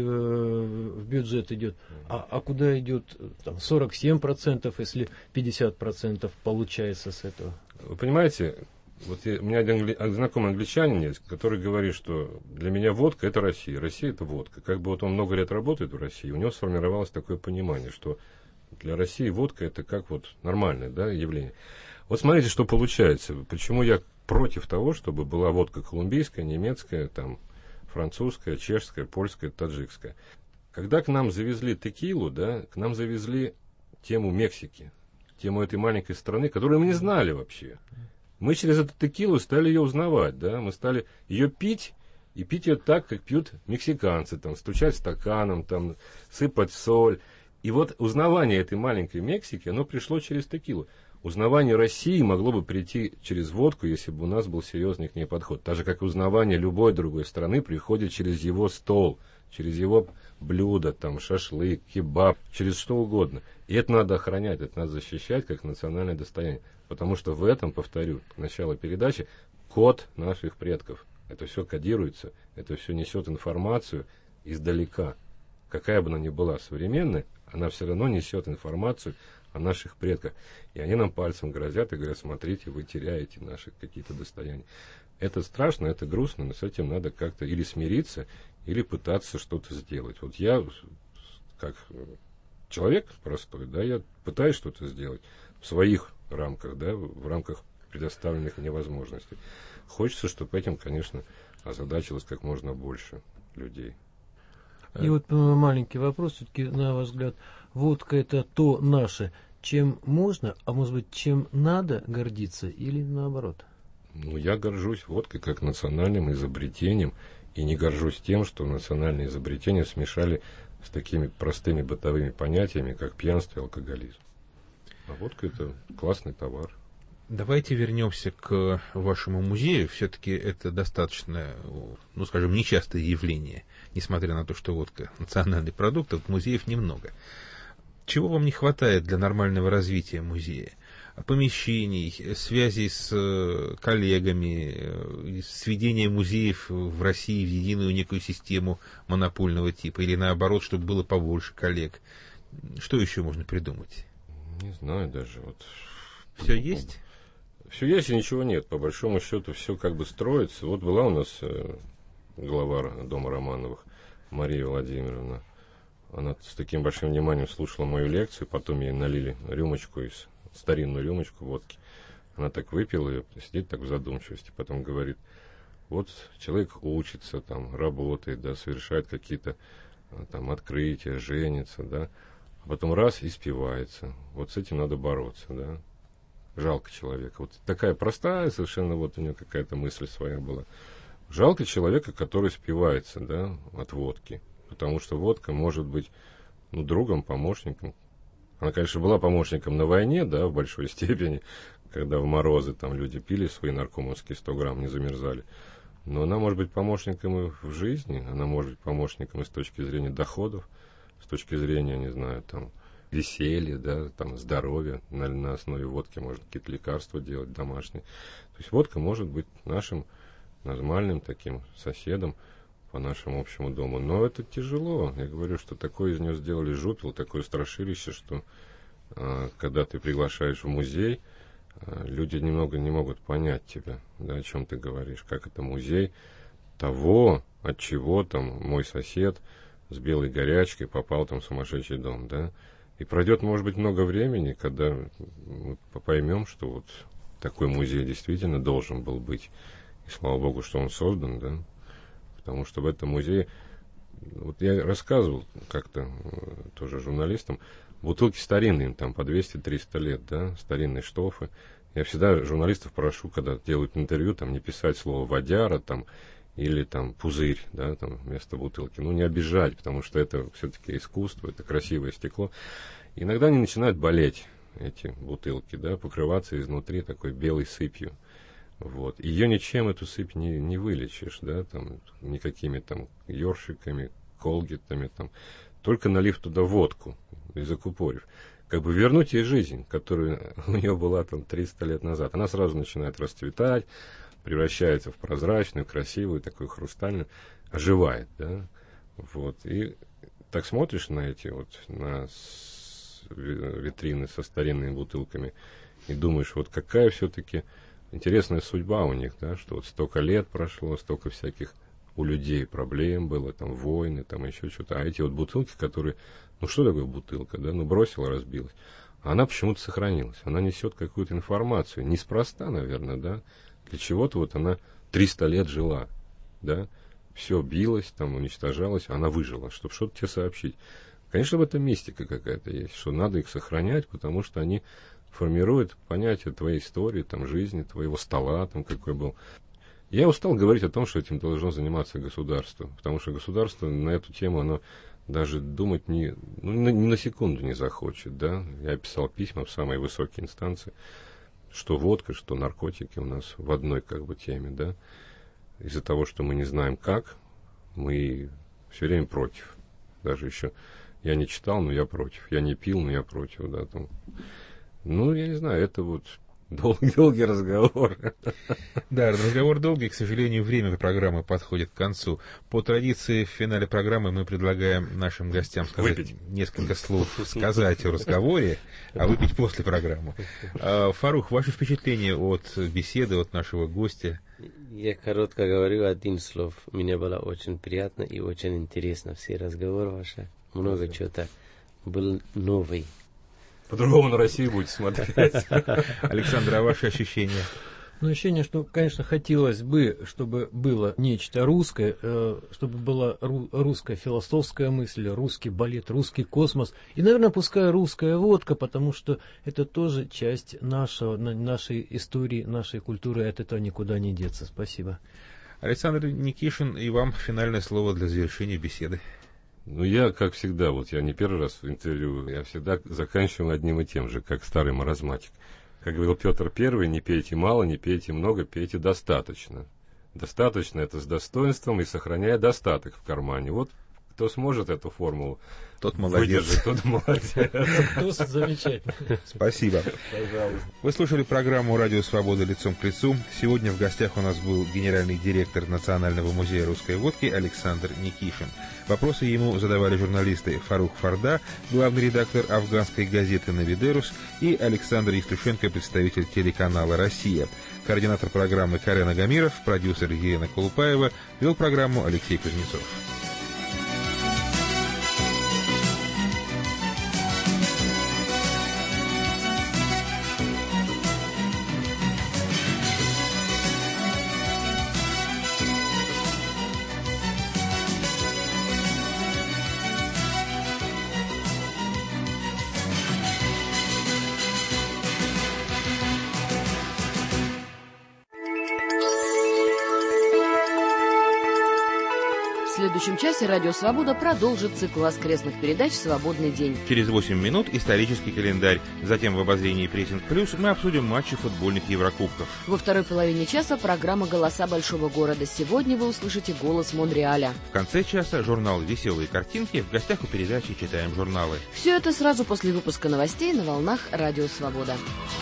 в бюджет идет, а, а куда идет там, сорок семь процентов, если пятьдесят процентов получается с этого? Вы понимаете, вот я, у меня один англи, знакомый англичанин есть, который говорит, что для меня водка – это Россия, Россия – это водка. Как бы вот он много лет работает в России, у него сформировалось такое понимание, что для России водка – это как вот нормальное, да, явление. Вот смотрите, что получается. Почему я против того, чтобы была водка колумбийская, немецкая, там, французская, чешская, польская, таджикская. Когда к нам завезли текилу, да, к нам завезли тему Мексики, тему этой маленькой страны, которую мы не знали вообще. Мы через эту текилу стали ее узнавать, да, мы стали ее пить, и пить ее так, как пьют мексиканцы, там, стучать стаканом, там, сыпать соль. И вот узнавание этой маленькой Мексики, оно пришло через текилу. Узнавание России могло бы прийти через водку, если бы у нас был серьезный к ней подход. Так же, как и узнавание любой другой страны приходит через его стол, через его блюдо, там, шашлык, кебаб, через что угодно. И это надо охранять, это надо защищать как национальное достояние. Потому что в этом, повторю, начало передачи, код наших предков. Это все кодируется, это все несет информацию издалека. какая бы она ни была современная, она все равно несет информацию о наших предках. И они нам пальцем грозят и говорят: смотрите, вы теряете наши какие-то достояния. Это страшно, это грустно, но с этим надо как-то или смириться, или пытаться что-то сделать. Вот я, как человек простой, да, я пытаюсь что-то сделать в своих рамках, да, в рамках предоставленных мне возможностей. Хочется, чтобы этим, конечно, озадачилось как можно больше людей. И вот маленький вопрос, все-таки, на ваш взгляд, водка — это то наше, чем можно, а может быть, чем надо гордиться, или наоборот? Ну, я горжусь водкой как национальным изобретением, и не горжусь тем, что национальные изобретения смешали с такими простыми бытовыми понятиями, как пьянство и алкоголизм. А водка — это классный товар. Давайте вернемся к вашему музею. Все-таки это достаточно, ну, скажем, нечастое явление, несмотря на то, что водка национальный продукт, а вот музеев немного. Чего вам не хватает для нормального развития музея? Помещений, связей с коллегами, сведения музеев в России в единую некую систему монопольного типа, или наоборот, чтобы было побольше коллег? Что еще можно придумать? Не знаю даже. Вот. Все есть? Все есть и ничего нет. По большому счету все как бы строится. Вот была у нас э, глава дома Романовых, Мария Владимировна. Она с таким большим вниманием слушала мою лекцию, потом ей налили рюмочку, из, старинную рюмочку водки. Она так выпила ее, сидит так в задумчивости, потом говорит: вот человек учится, там, работает, да, совершает какие-то там открытия, женится, да, а потом раз и спивается. Вот с этим надо бороться, да. Жалко человека. Вот такая простая совершенно, вот у нее какая-то мысль своя была. Жалко человека, который спивается, да, от водки. Потому что водка может быть, ну, другом, помощником. Она, конечно, была помощником на войне, да, в большой степени, когда в морозы там люди пили свои наркомовские сто грамм, не замерзали. Но она может быть помощником и в жизни, она может быть помощником и с точки зрения доходов, с точки зрения, не знаю, там, веселья, да, там, здоровья. На, на основе водки можно какие-то лекарства делать домашние. То есть водка может быть нашим нормальным таким соседом по нашему общему дому. Но это тяжело. Я говорю, что такое из нее сделали жупел, такое страшилище, что э, когда ты приглашаешь в музей, э, люди немного не могут понять тебя, да, о чем ты говоришь, как это музей того, от чего там мой сосед с белой горячкой попал там в сумасшедший дом, да. И пройдет, может быть, много времени, когда мы поймем, что вот такой музей действительно должен был быть. И слава богу, что он создан, да. Потому что в этом музее, вот я рассказывал как-то тоже журналистам, бутылки старинные, там по двести-триста лет, да, старинные штофы. Я всегда журналистов прошу, когда делают интервью, там не писать слово «водяра», там, или там «пузырь», да, там вместо бутылки. Ну, не обижать, потому что это все-таки искусство, это красивое стекло. Иногда они начинают болеть, эти бутылки, да, покрываться изнутри такой белой сыпью. Вот. Ее ничем, эту сыпь, не, не вылечишь, да, там, никакими там ёршиками, колгетами, там, только налив туда водку и закупорив. Как бы вернуть ей жизнь, которая у нее была там триста лет назад. Она сразу начинает расцветать, превращается в прозрачную, красивую, такую хрустальную, оживает, да, вот. И так смотришь на эти вот, на витрины со старинными бутылками и думаешь, вот какая все-таки интересная судьба у них, да, что вот столько лет прошло, столько всяких у людей проблем было, там, войны, там, еще что-то. А эти вот бутылки, которые, ну, что такое бутылка, да, ну, бросила, разбилась. А она почему-то сохранилась. Она несет какую-то информацию. Неспроста, наверное, да. Для чего-то вот она триста лет жила, да. Все билось, там, уничтожалось, а она выжила, чтобы что-то тебе сообщить. Конечно, в этом мистика какая-то есть, что надо их сохранять, потому что они формируют понятие твоей истории, там, жизни, твоего стола, там, какой был. Я устал говорить о том, что этим должно заниматься государство, потому что государство на эту тему, оно даже думать не, ну, ни, ни на секунду не захочет, да. Я писал письма в самые высокие инстанции, что водка, что наркотики у нас в одной, как бы, теме, да. Из-за того, что мы не знаем как, мы все время против. Даже еще я не читал, но я против. Я не пил, но я против, да, там. Ну, я не знаю, это вот Долгий, долгий разговор. Да, разговор долгий, к сожалению, время программы подходит к концу. По традиции в финале программы мы предлагаем нашим гостям сказать выпить. Несколько слов, сказать о разговоре, а выпить после программы. Фарух, ваши впечатления от беседы, от нашего гостя? Я коротко говорю один слов. Мне было очень приятно и очень интересно. Все разговоры ваши, много чего-то был новый. По-другому на Россию будете смотреть. Александр, а ваши ощущения? Ну, ощущение, что, конечно, хотелось бы, чтобы было нечто русское, э, чтобы была ру- русская философская мысль, русский балет, русский космос. И, наверное, пускай русская водка, потому что это тоже часть нашего, нашей истории, нашей культуры, от этого никуда не деться. Спасибо. Александр Никишин, и вам финальное слово для завершения беседы. Ну, я, как всегда, вот я не первый раз в интервью, я всегда заканчиваю одним и тем же, как старый маразматик. Как говорил Петр Первый, не пейте мало, не пейте много, пейте достаточно. Достаточно — это с достоинством и сохраняя достаток в кармане. Вот кто сможет эту формулу тот молодец. выдержать, тот молодец. Замечательно. Спасибо. Пожалуйста. Вы слушали программу «Радио Свобода. Лицом к лицу». Сегодня в гостях у нас был генеральный директор Национального музея русской водки Александр Никишин. Вопросы ему задавали журналисты Фарух Фарда, главный редактор афганской газеты «Навидерус», и Александр Евтушенко, представитель телеканала «Россия». Координатор программы Карен Агамиров, продюсер Елена Колупаева, вел программу Алексей Кузнецов. В следующем часе «Радио Свобода» продолжит цикл воскресных передач «Свободный день». Через восемь минут исторический календарь. Затем в обозрении «Прессинг Плюс» мы обсудим матчи футбольных Еврокубков. Во второй половине часа программа «Голоса большого города». Сегодня вы услышите голос Монреаля. В конце часа журнал «Веселые картинки». В гостях у передачи «Читаем журналы». Все это сразу после выпуска новостей на волнах «Радио Свобода».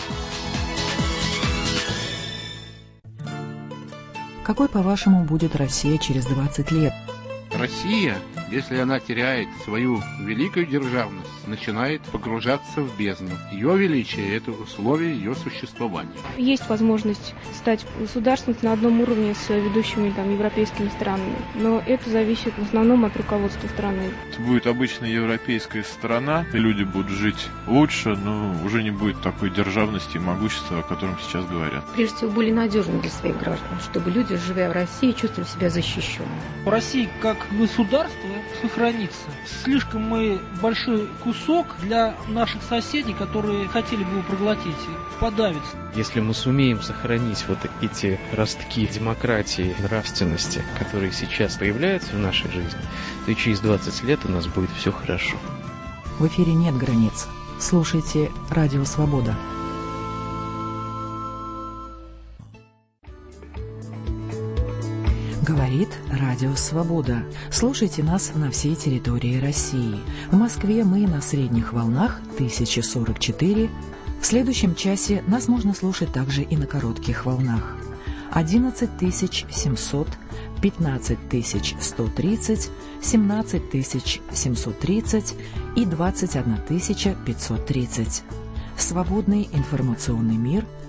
Какой, по-вашему, будет Россия через двадцать лет? Россия, если она теряет свою великую державность, начинает погружаться в бездну. Ее величие – это условие ее существования. Есть возможность стать государством на одном уровне с ведущими там, европейскими странами, но это зависит в основном от руководства страны. Это будет обычная европейская страна, и люди будут жить лучше, но уже не будет такой державности и могущества, о котором сейчас говорят. Прежде всего, были надежны для своих граждан, чтобы люди, живя в России, чувствовали себя защищенными. Россия как государство сохранится. Слишком мы большой кусок для наших соседей, которые хотели бы его проглотить, подавиться. Если мы сумеем сохранить вот эти ростки демократии, нравственности, которые сейчас появляются в нашей жизни, то и через двадцать лет у нас будет все хорошо. В эфире нет границ. Слушайте «Радио Свобода». Говорит Радио Свобода. Слушайте нас на всей территории России. В Москве мы на средних волнах тысяча сорок четыре. В следующем часе нас можно слушать также и на коротких волнах. одиннадцать тысяч семьсот, пятнадцать тысяч сто тридцать, семнадцать тысяч семьсот тридцать и двадцать одна тысяча пятьсот тридцать. Свободный информационный мир –